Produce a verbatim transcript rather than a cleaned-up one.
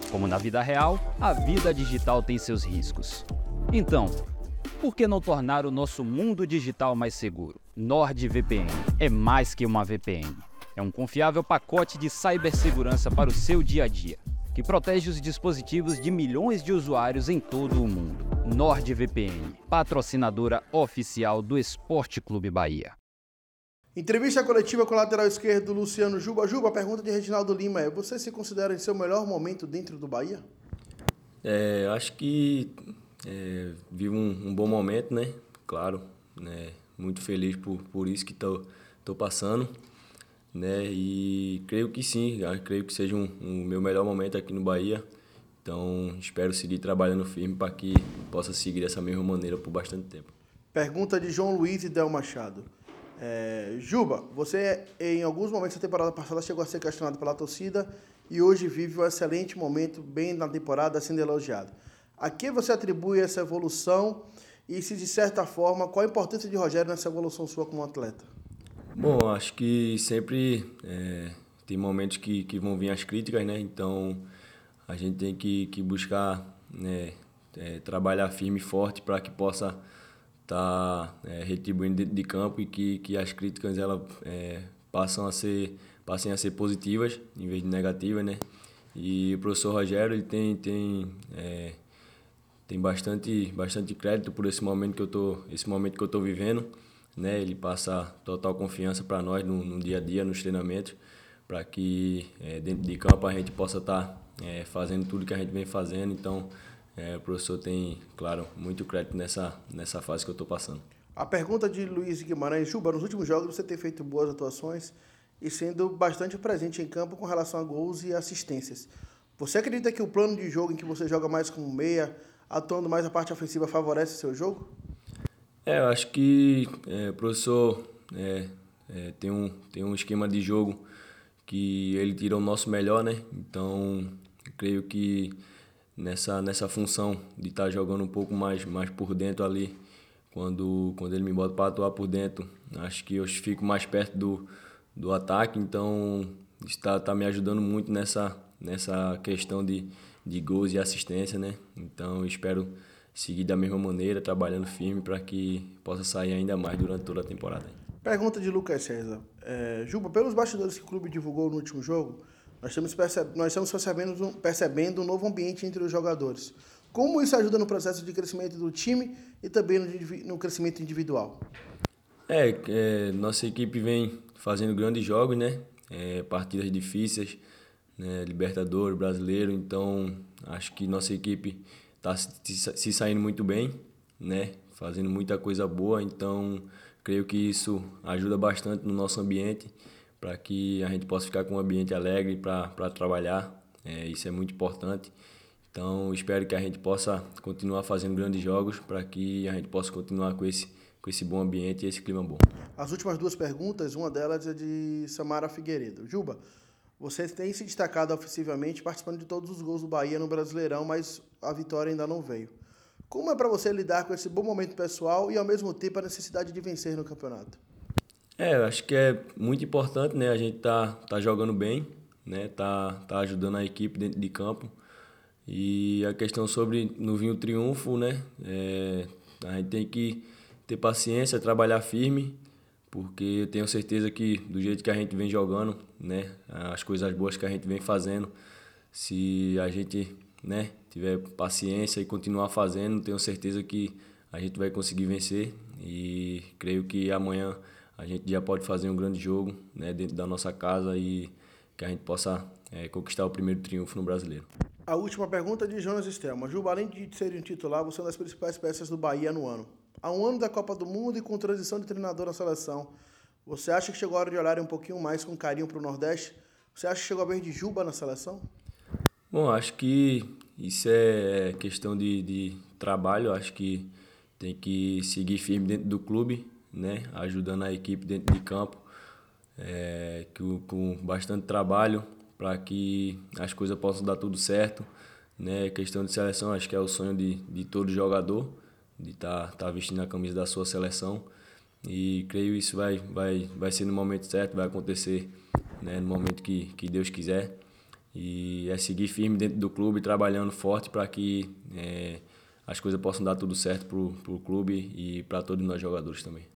Como na vida real, a vida digital tem seus riscos. Então, por que não tornar o nosso mundo digital mais seguro? NordVPN é mais que uma V P N. É um confiável pacote de cibersegurança para o seu dia a dia, que protege os dispositivos de milhões de usuários em todo o mundo. NordVPN, patrocinadora oficial do Esporte Clube Bahia. Entrevista coletiva com o lateral esquerdo Luciano Juba. Juba, a pergunta de Reginaldo Lima é: você se considera em seu melhor momento dentro do Bahia? É, acho que é, vivo um, um bom momento, né? Claro, né? Muito feliz por, por isso que estou passando, né? E creio que sim, creio que seja um, um meu melhor momento aqui no Bahia. Então, espero seguir trabalhando firme para que possa seguir dessa mesma maneira por bastante tempo. Pergunta de João Luiz e Del Machado. É, Juba, você em alguns momentos da temporada passada chegou a ser questionado pela torcida e hoje vive um excelente momento, bem na temporada, sendo elogiado. A que você atribui essa evolução e, se de certa forma, qual a importância de Rogério nessa evolução sua como atleta? Bom, acho que sempre é, tem momentos que, que vão vir as críticas, né? Então a gente tem que, que buscar, né, é, trabalhar firme e forte para que possa estar tá, é, retribuindo dentro de campo e que, que as críticas elas, é, passam a ser, passem a ser positivas em vez de negativas, né? E o professor Rogério ele tem, tem, é, tem bastante, bastante crédito por esse momento que eu tô, esse momento que eu estou vivendo, né? Ele passa total confiança para nós no, no dia a dia, nos treinamentos, para que é, dentro de campo a gente possa estar tá, é, fazendo tudo que a gente vem fazendo. Então, É, o professor tem, claro, muito crédito nessa, nessa fase que eu estou passando. A pergunta de Luiz Guimarães. Juba, nos últimos jogos você tem feito boas atuações e sendo bastante presente em campo com relação a gols e assistências. Você acredita que o plano de jogo em que você joga mais como meia, atuando mais a parte ofensiva, favorece o seu jogo? É, eu acho que é, o professor é, é, tem, um, tem um esquema de jogo que ele tira o nosso melhor, né? Então, eu creio que nessa, nessa função de estar tá jogando um pouco mais, mais por dentro ali, quando, quando ele me bota para atuar por dentro, acho que eu fico mais perto do, do ataque, então está tá me ajudando muito nessa, nessa questão de, de gols e assistência, né? Então eu espero seguir da mesma maneira, trabalhando firme para que possa sair ainda mais durante toda a temporada. Pergunta de Lucas César. É, Juba, pelos bastidores que o clube divulgou no último jogo, Nós estamos, percebe, nós estamos percebendo, percebendo um novo ambiente entre os jogadores. Como isso ajuda no processo de crescimento do time e também no, no crescimento individual? É, é, nossa equipe vem fazendo grandes jogos, né? É, partidas difíceis, né? Libertadores, Brasileiro. Então, acho que nossa equipe está se, se saindo muito bem, né? Fazendo muita coisa boa. Então, creio que isso ajuda bastante no nosso ambiente, para que a gente possa ficar com um ambiente alegre para trabalhar. É, isso é muito importante. Então, espero que a gente possa continuar fazendo grandes jogos para que a gente possa continuar com esse, com esse bom ambiente e esse clima bom. As últimas duas perguntas, uma delas é de Samara Figueiredo. Juba, você tem se destacado ofensivamente, participando de todos os gols do Bahia no Brasileirão, mas a vitória ainda não veio. Como é para você lidar com esse bom momento pessoal e, ao mesmo tempo, a necessidade de vencer no campeonato? É, eu acho que é muito importante, né? A gente tá, tá jogando bem, né? Tá, tá ajudando a equipe dentro de campo. E a questão sobre não vir o triunfo, né? É, a gente tem que ter paciência, trabalhar firme, porque eu tenho certeza que do jeito que a gente vem jogando, né? As coisas boas que a gente vem fazendo, se a gente, né, tiver paciência e continuar fazendo, tenho certeza que a gente vai conseguir vencer. E creio que amanhã a gente já pode fazer um grande jogo, né, dentro da nossa casa e que a gente possa é, conquistar o primeiro triunfo no Brasileiro. A última pergunta é de Jonas Estelma. Juba, além de ser um titular, você é uma das principais peças do Bahia no ano. Há um ano da Copa do Mundo e com transição de treinador na seleção, você acha que chegou a hora de olhar um pouquinho mais com carinho para o Nordeste? Você acha que chegou a vez de Juba na seleção? Bom, acho que isso é questão de, de trabalho. Acho que tem que seguir firme dentro do clube, né, ajudando a equipe dentro de campo, é, que, com bastante trabalho para que as coisas possam dar tudo certo, né? Questão de seleção, acho que é o sonho de, de todo jogador, de estar tá, tá vestindo a camisa da sua seleção, e creio que isso vai, vai, vai ser no momento certo, vai acontecer, né, no momento que, que Deus quiser. E é seguir firme dentro do clube, trabalhando forte para que é, as coisas possam dar tudo certo para o clube e para todos nós jogadores também.